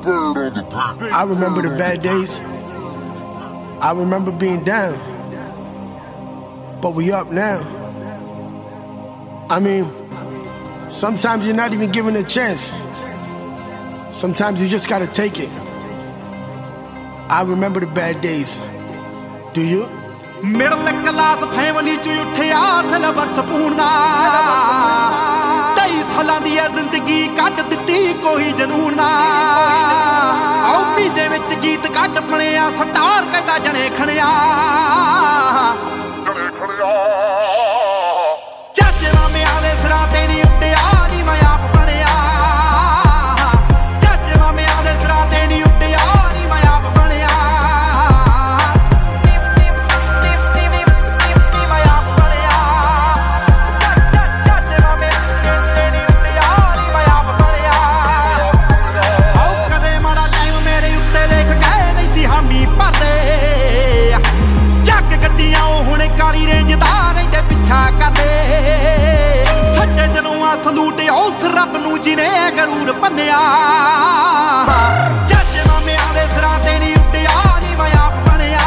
I remember the bad days. I remember being down. But we up now. I mean, sometimes you're not even given a chance. Sometimes you just gotta take it. I remember the bad days. Do you? Middle class family च उठिया syllabus पूर्णा 23 सालां दी जिंदगी cut दित्ती कोई जनून ना आओ महीने विच गीत cut पणिया star कहदा जने खड़िया चाचे मामे आदे सिरां ते नी उड्डिया नी मैं आप बणिया चाचे मामे आदे सिरां ते नी उड्डिया नी मैं आप बणिया सच्चे दिलों सलूट उस रब नूं जिने गरूर भन्निया चाचे मामे आदे सिरां ते नी उड्डिया नी मैं आप बणिया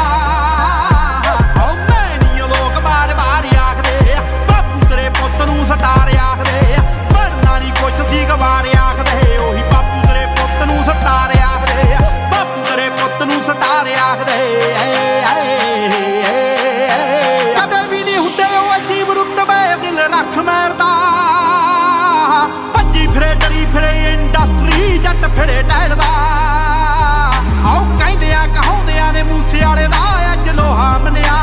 मैं नी लोग बार बार आखदे बापू तेरे पुत्त नूं सटार आखदे बनना नी कुछ सी गवार आखदे ओही बापू तेरे पुत्त नूं सटार आखदे बापू तेरे पुत्त नूं सटार आखदे रख मैरदा भज्जी फिरे डरी फिरे इंडस्ट्री जट फिरे टैलदा आओ कहंदिया कहाउंदिया ने मूसे वाले दा अज लोहा मनिया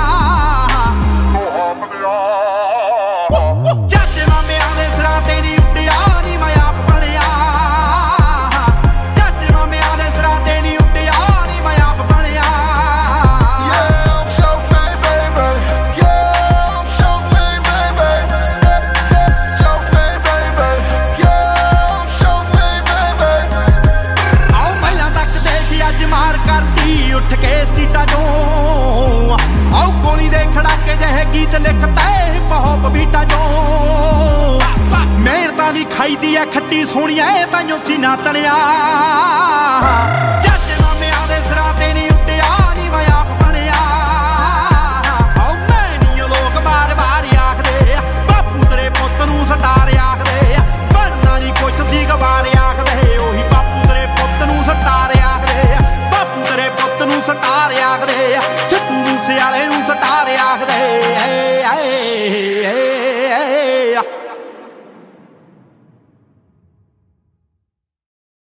चाचे मामे आदे सिरां ते नी उड्डिया नी मैं आप बणिया चाचे मामे आदे सिरां ते नी उड्डिया नी मैं आप बणिया उठ के सीटा जो आओ गोली दे खड़ाके जहे गीत लिखता है बहुत बीटा जो मेहनतां दी खाई दी है खट्टी सोहणिया ताइयों सीना तणिया।